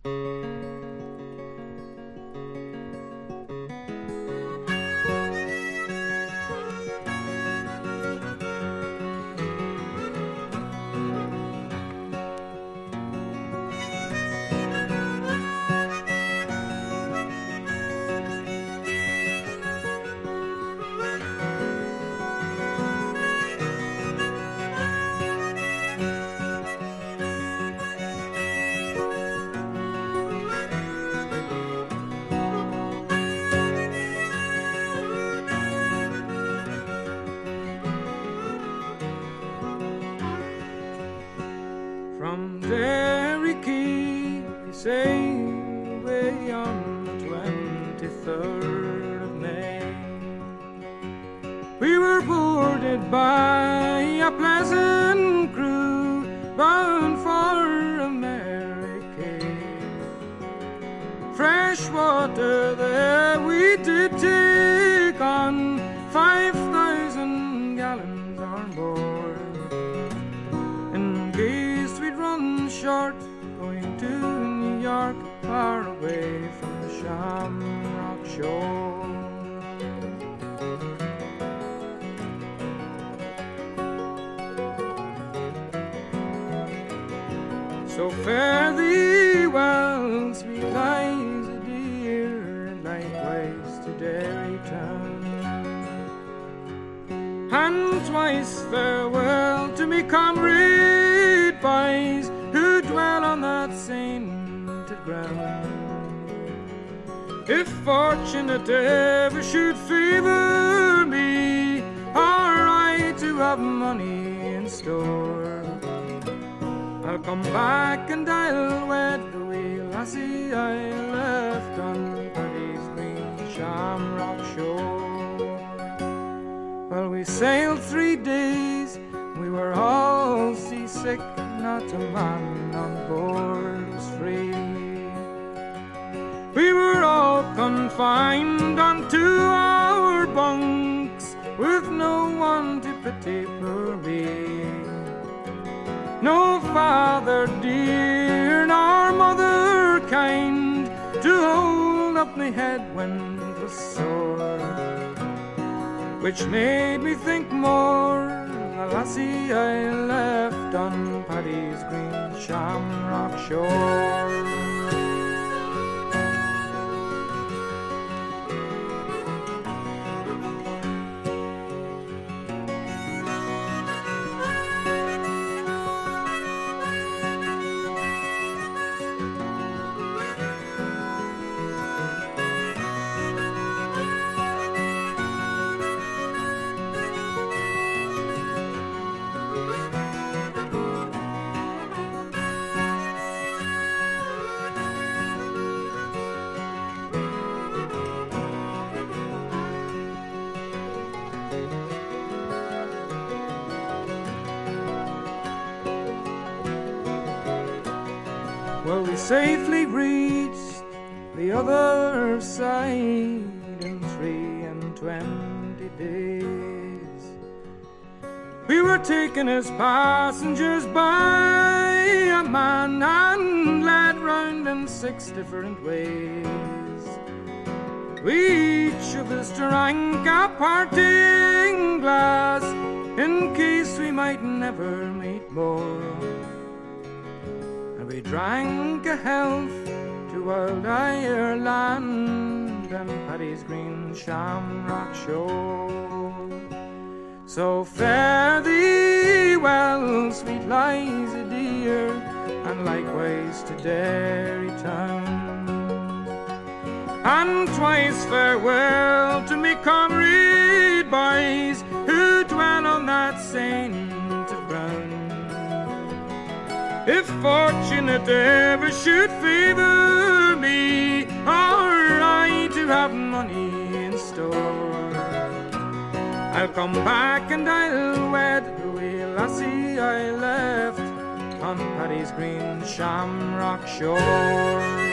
From Derry Quay, they sail away on the 23rd of May. We were boarded by a pleasant crew bound for America. Fresh water there we did take on 5,000 gallons or more. In case we'd run short going to New York, far away from the Shamrock shore. So fare thee well, sweet Liza dear, and likewise to Derry town. And twice farewell to me comrade boys who dwell on that sainted ground. If fortunate ever should favor me, or I to have money in store, I'll come back and I'll wed the wee lassie I left on Paddy's green Shamrock shore. Well, we sailed 3 days, we were all seasick, not a man on board was free. We were all confined onto our bunks, with no one to pity poor me. No father dear, nor mother kind, to hold up my head when it was sore, which made me think more the lassie I left on Paddy's green Shamrock shore. Well, we safely reached the other side in 23 days. We were taken as passengers by a man and led round in 6 different ways. We each of us drank a parting glass in case we might never meet more. We drank a health to old Ireland and Paddy's green Shamrock shore. So fare thee well, sweet Liza dear, and likewise to Derry town. And twice farewell to me comrade boys who dwell on that sainted ground. If fortunate ever should favor me, or I to have money in store, I'll come back and I'll wed the wee lassie I left on Paddy's green Shamrock shore.